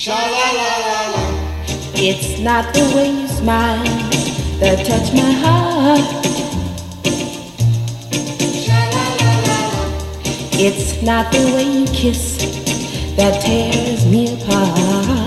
It's not the way you smile that touch my heart. It's not the way you kiss that tears me apart.